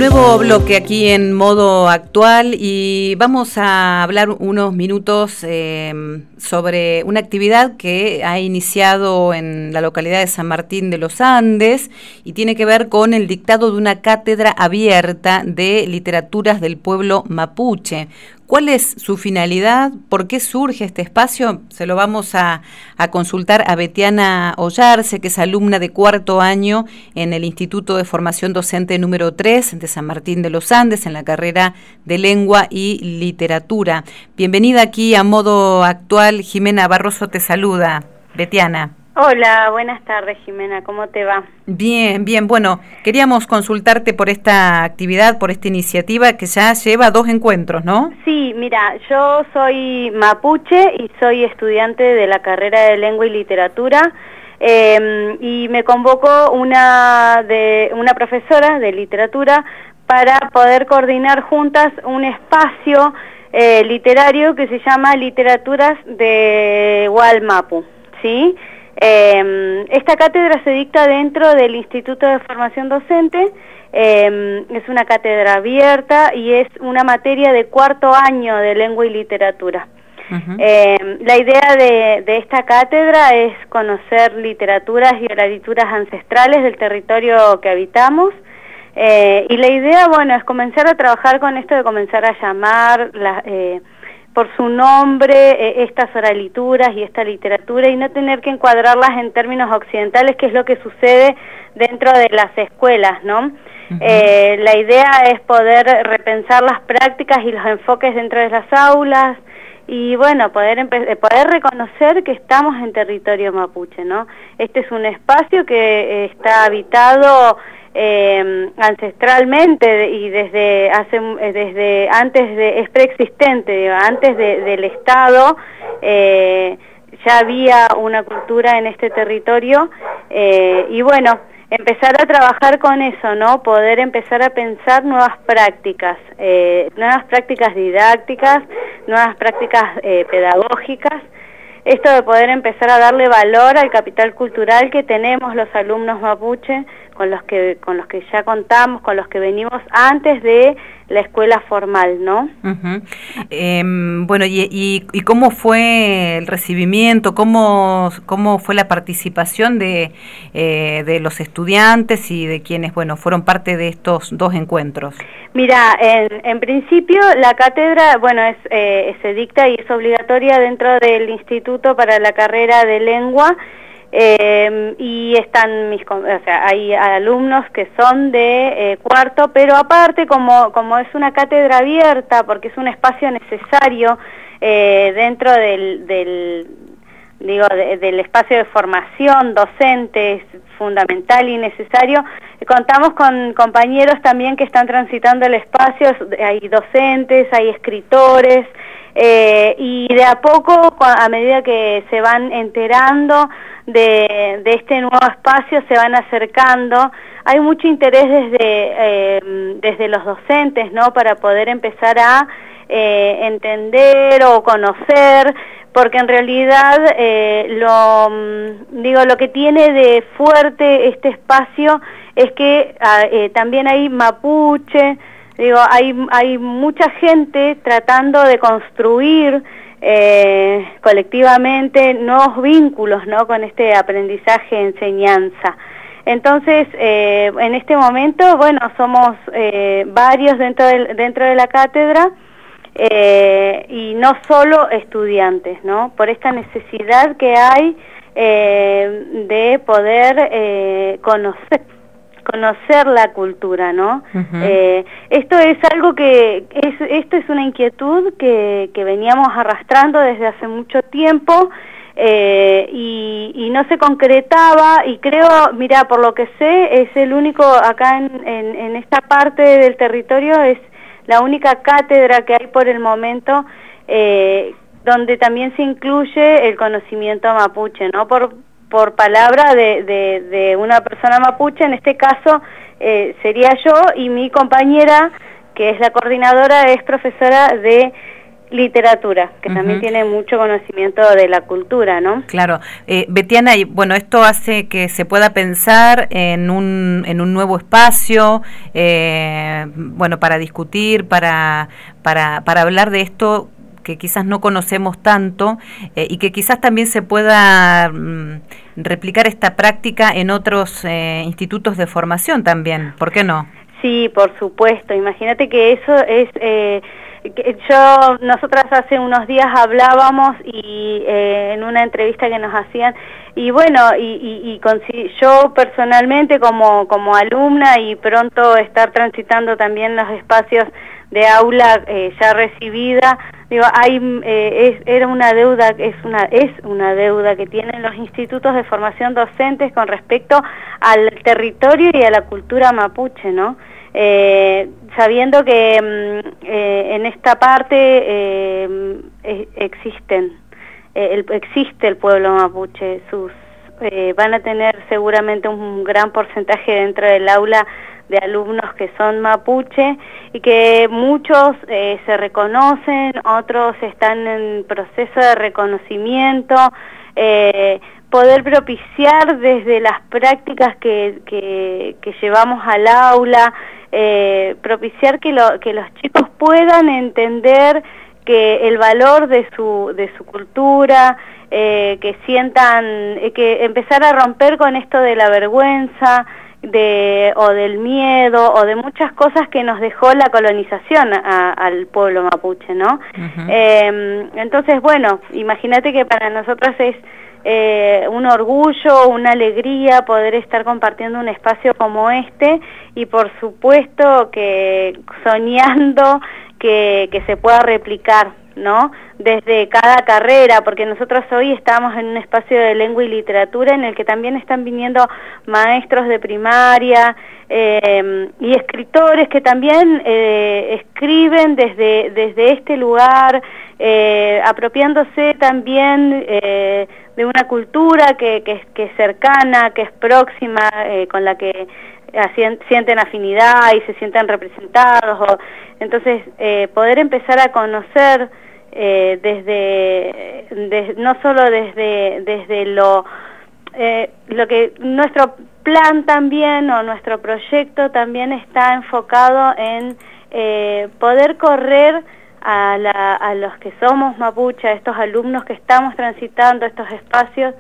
Nuevo bloque aquí en Modo Actual y vamos a hablar unos minutos sobre una actividad que ha iniciado en la localidad de San Martín de los Andes y tiene que ver con el dictado de una cátedra abierta de literaturas del pueblo mapuche. ¿Cuál es su finalidad? ¿Por qué surge este espacio? Se lo vamos a consultar a Betiana Ollarse, que es alumna de cuarto año en el Instituto de Formación Docente número 3 de San Martín de los Andes, en la carrera de Lengua y Literatura. Bienvenida aquí a Modo Actual. Jimena Barroso te saluda. Betiana. Hola, buenas tardes, Jimena, ¿cómo te va? Bien, bien. Bueno, queríamos consultarte por esta actividad, por esta iniciativa que ya lleva 2 encuentros, ¿no? Sí, mira, yo soy mapuche y soy estudiante de la carrera de Lengua y Literatura y me convocó una profesora de literatura para poder coordinar juntas un espacio literario que se llama Literaturas de Gualmapu, ¿sí? Esta cátedra se dicta dentro del Instituto de Formación Docente, es una cátedra abierta y es una materia de cuarto año de Lengua y Literatura. La idea de esta cátedra es conocer literaturas y oralituras ancestrales del territorio que habitamos, y la idea, bueno, es comenzar a trabajar con esto de comenzar a llamar por su nombre estas oralituras y esta literatura y no tener que encuadrarlas en términos occidentales, que es lo que sucede dentro de las escuelas, ¿no? La idea es poder repensar las prácticas y los enfoques dentro de las aulas y, bueno, poder reconocer que estamos en territorio mapuche, ¿no? Este es un espacio que está habitado ancestralmente y desde antes es preexistente, digo, antes del Estado ya había una cultura en este territorio y bueno, empezar a trabajar con eso, ¿no? Poder empezar a pensar nuevas prácticas didácticas, nuevas prácticas pedagógicas. Esto de poder empezar a darle valor al capital cultural que tenemos los alumnos mapuche, con los que ya contamos, con los que venimos antes de la escuela formal, ¿no? Bueno, ¿y cómo fue el recibimiento? ¿Cómo fue la participación de los estudiantes y de quienes, bueno, fueron parte de estos 2 encuentros? Mira, en principio la cátedra, bueno, se dicta y es obligatoria dentro del Instituto para la carrera de Lengua, y están hay alumnos que son de cuarto, pero aparte como es una cátedra abierta, porque es un espacio necesario dentro del espacio de formación docente, es fundamental y necesario. Contamos con compañeros también que están transitando el espacio, hay docentes, hay escritores, y de a poco, a medida que se van enterando de este nuevo espacio, se van acercando. Hay mucho interés desde los docentes, ¿no?, para poder empezar a entender o conocer, porque en realidad lo que tiene de fuerte este espacio es que también hay mapuche, hay mucha gente tratando de construir colectivamente nuevos vínculos, ¿no?, con este aprendizaje, enseñanza. Entonces, en este momento, bueno, somos varios dentro de la cátedra, y no solo estudiantes, ¿no?, por esta necesidad que hay de poder conocer la cultura, ¿no? Esto es algo esto es una inquietud que veníamos arrastrando desde hace mucho tiempo, y no se concretaba, y creo, mira, por lo que sé, es el único acá en esta parte del territorio, es la única cátedra que hay por el momento donde también se incluye el conocimiento mapuche, ¿no? Por palabra de una persona mapuche, en este caso sería yo, y mi compañera, que es la coordinadora, es profesora de literatura, que también tiene mucho conocimiento de la cultura, ¿no? Claro. Betiana, y bueno, esto hace que se pueda pensar en un nuevo espacio, bueno, para discutir, para hablar de esto que quizás no conocemos tanto y que quizás también se pueda replicar esta práctica en otros institutos de formación también, ¿por qué no? Sí, por supuesto. Imagínate que eso es... nosotras hace unos días hablábamos y en una entrevista que nos hacían, y bueno, yo personalmente como alumna y pronto estar transitando también los espacios de aula ya recibida, digo, era una deuda, es una deuda que tienen los institutos de formación docentes con respecto al territorio y a la cultura mapuche, ¿no? Sabiendo que en esta parte existe el pueblo mapuche, van a tener seguramente un gran porcentaje dentro del aula de alumnos que son mapuche y que muchos se reconocen, otros están en proceso de reconocimiento, poder propiciar desde las prácticas que llevamos al aula, propiciar que los chicos puedan entender que el valor de su cultura, que sientan, que empezar a romper con esto de la vergüenza, o del miedo, o de muchas cosas que nos dejó la colonización al pueblo mapuche, ¿no? Entonces, bueno, imagínate que para nosotros es un orgullo, una alegría poder estar compartiendo un espacio como este y por supuesto que soñando que se pueda replicar, ¿no? Desde cada carrera, porque nosotros hoy estamos en un espacio de lengua y literatura en el que también están viniendo maestros de primaria y escritores que también escriben desde este lugar, apropiándose también de una cultura que es cercana, que es próxima, con la que sienten afinidad y se sienten representados. Entonces, poder empezar a conocer no solo desde lo que nuestro plan también o nuestro proyecto también está enfocado en poder correr a los que somos mapuche, a estos alumnos que estamos transitando estos espacios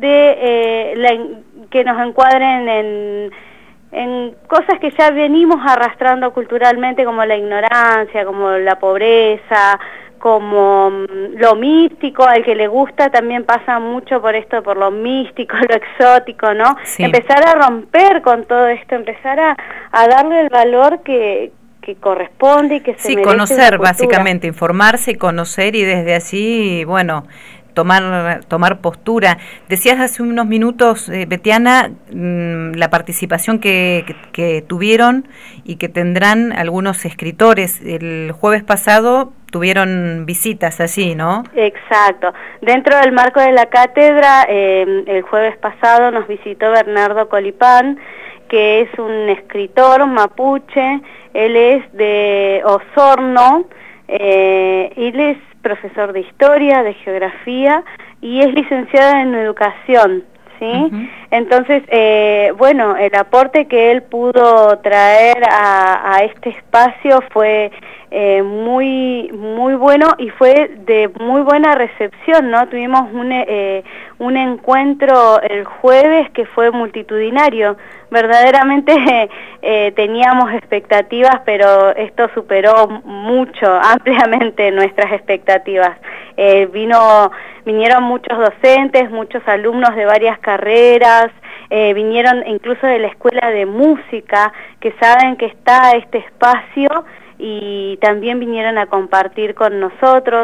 que nos encuadren en cosas que ya venimos arrastrando culturalmente, como la ignorancia, como la pobreza, como lo místico. Al que le gusta también pasa mucho por esto, por lo místico, lo exótico, ¿no? Sí. Empezar a romper con todo esto, empezar a darle el valor que corresponde y que se merece. Sí, conocer básicamente, informarse y conocer, y desde así, bueno, tomar postura. Decías hace unos minutos, Betiana, la participación que tuvieron y que tendrán algunos escritores. El jueves pasado tuvieron visitas allí, ¿no? Exacto. Dentro del marco de la cátedra, el jueves pasado nos visitó Bernardo Colipán, que es un escritor mapuche. Él es de Osorno, él es profesor de historia, de geografía y es licenciado en educación, ¿sí? Entonces, bueno, el aporte que él pudo traer a este espacio fue muy bueno y fue de muy buena recepción, ¿no? Tuvimos un encuentro el jueves que fue multitudinario. Verdaderamente teníamos expectativas, pero esto superó mucho, ampliamente nuestras expectativas. Vinieron muchos docentes, muchos alumnos de varias carreras, vinieron incluso de la escuela de música, que saben que está este espacio y también vinieron a compartir con nosotros.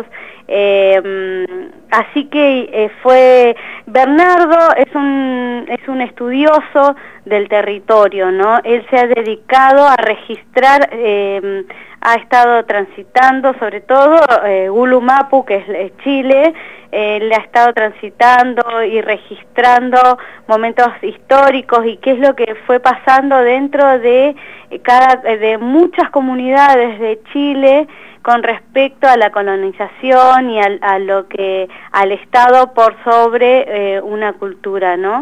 Así que Bernardo es un estudioso del territorio, ¿no? Él se ha dedicado a registrar, ha estado transitando, sobre todo Gulumapu, que es Chile. Le ha estado transitando y registrando momentos históricos y qué es lo que fue pasando dentro de muchas comunidades de Chile con respecto a la colonización y al Estado por sobre una cultura, ¿no?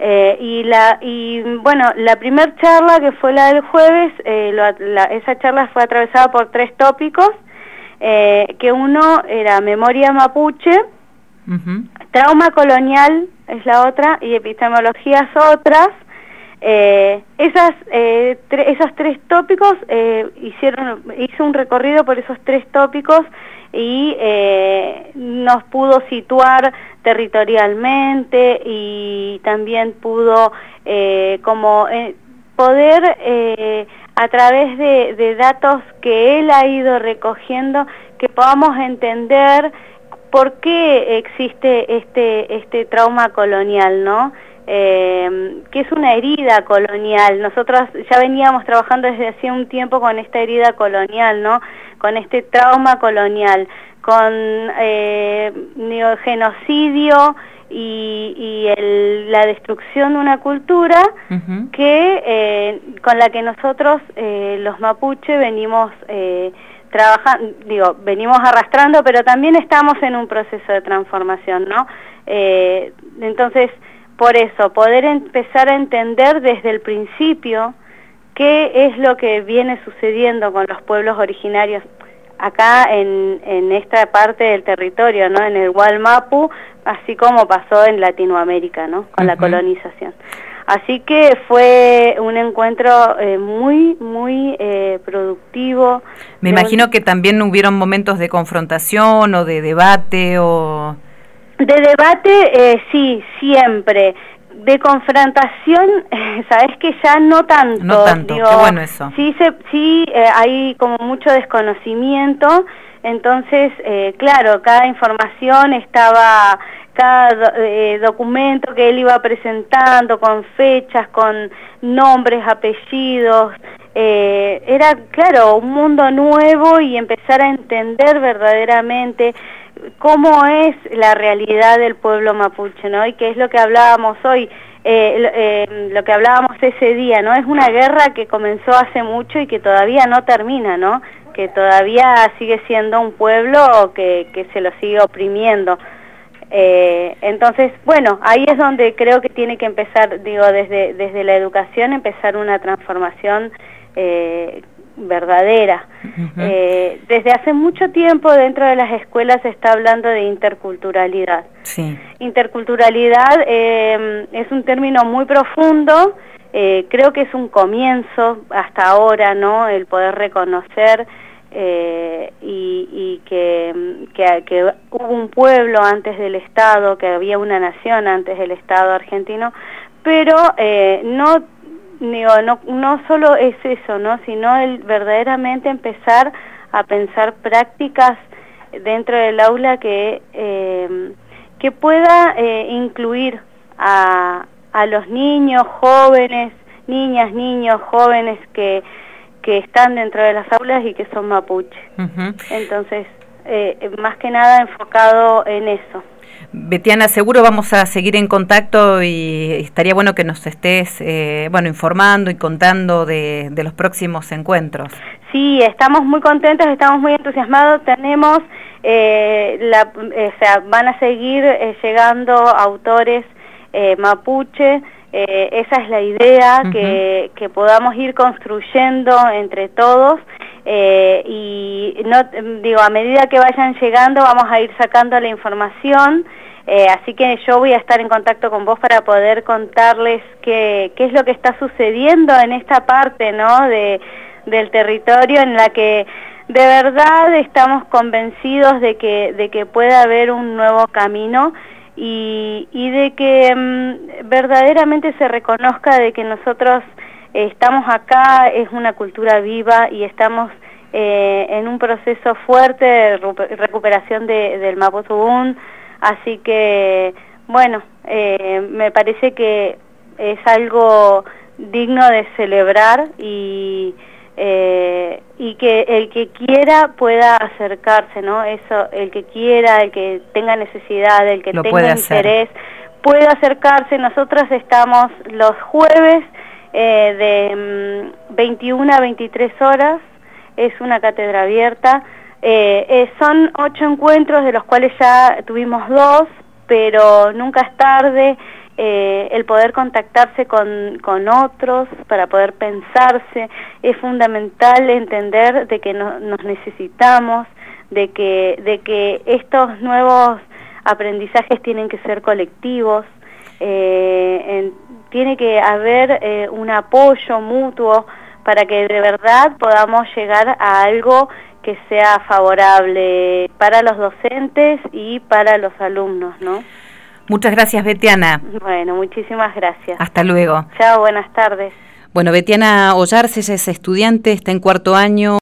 Bueno, la primera charla, que fue la del jueves, esa charla fue atravesada por 3 tópicos, que uno era memoria mapuche, trauma colonial es la otra, y epistemologías otras. Esos 3 tópicos, hice un recorrido por esos 3 tópicos y nos pudo situar territorialmente, y también pudo poder a través de datos que él ha ido recogiendo, que podamos entender por qué existe este trauma colonial, ¿no? Que es una herida colonial. Nosotros ya veníamos trabajando desde hacía un tiempo con esta herida colonial, ¿no? Con este trauma colonial, con genocidio y la destrucción de una cultura que con la que nosotros los mapuche venimos venimos arrastrando, pero también estamos en un proceso de transformación, ¿no? Entonces, por eso, poder empezar a entender desde el principio qué es lo que viene sucediendo con los pueblos originarios acá en esta parte del territorio, ¿no? En el Gualmapu, así como pasó en Latinoamérica, ¿no? Con la colonización. Así que fue un encuentro muy productivo. Me imagino que también hubieron momentos de confrontación o de debate o... De debate, sí, siempre. De confrontación, sabes que ya no tanto. No tanto, digo, qué bueno eso. Sí, hay como mucho desconocimiento, entonces, claro, cada información estaba, cada documento que él iba presentando, con fechas, con nombres, apellidos, era, claro, un mundo nuevo, y empezar a entender verdaderamente cómo es la realidad del pueblo mapuche, ¿no? Y qué es lo que hablábamos hoy, lo que hablábamos ese día, ¿no? Es una guerra que comenzó hace mucho y que todavía no termina, ¿no? Que todavía sigue siendo un pueblo que se lo sigue oprimiendo. Entonces, bueno, ahí es donde creo que tiene que empezar, digo, desde la educación, empezar una transformación verdadera. Desde hace mucho tiempo dentro de las escuelas se está hablando de interculturalidad. Sí. Interculturalidad es un término muy profundo, creo que es un comienzo hasta ahora, ¿no? El poder reconocer y que hubo un pueblo antes del Estado, que había una nación antes del Estado argentino, pero no solo es eso, ¿no? Sino el verdaderamente empezar a pensar prácticas dentro del aula que pueda incluir a los niños, jóvenes, niños, jóvenes que están dentro de las aulas y que son mapuche. Entonces, más que nada enfocado en eso. Betiana, seguro vamos a seguir en contacto y estaría bueno que nos estés informando y contando de los próximos encuentros. Sí, estamos muy contentos, estamos muy entusiasmados, tenemos, van a seguir llegando autores mapuche, esa es la idea, que podamos ir construyendo entre todos. Y a medida que vayan llegando vamos a ir sacando la información, así que yo voy a estar en contacto con vos para poder contarles qué es lo que está sucediendo en esta parte, ¿no? del territorio, en la que de verdad estamos convencidos de que puede haber un nuevo camino y de que verdaderamente se reconozca de que nosotros estamos acá, es una cultura viva y estamos en un proceso fuerte de recuperación del Mapudungun, así que, bueno, me parece que es algo digno de celebrar y que el que quiera pueda acercarse, ¿no? Eso, el que quiera, el que tenga necesidad, el que tenga interés, puede acercarse. Nosotros estamos los jueves de 21 a 23 horas, es una cátedra abierta, Son 8 encuentros, de los cuales ya tuvimos 2, pero nunca es tarde. El poder contactarse con otros para poder pensarse, es fundamental entender de que nos necesitamos, de que estos nuevos aprendizajes tienen que ser colectivos, tiene que haber un apoyo mutuo para que de verdad podamos llegar a algo que sea favorable para los docentes y para los alumnos, ¿no? Muchas gracias, Betiana. Bueno, muchísimas gracias. Hasta luego. Chao, buenas tardes. Bueno, Betiana Ollarse, ella es estudiante, está en 4º año.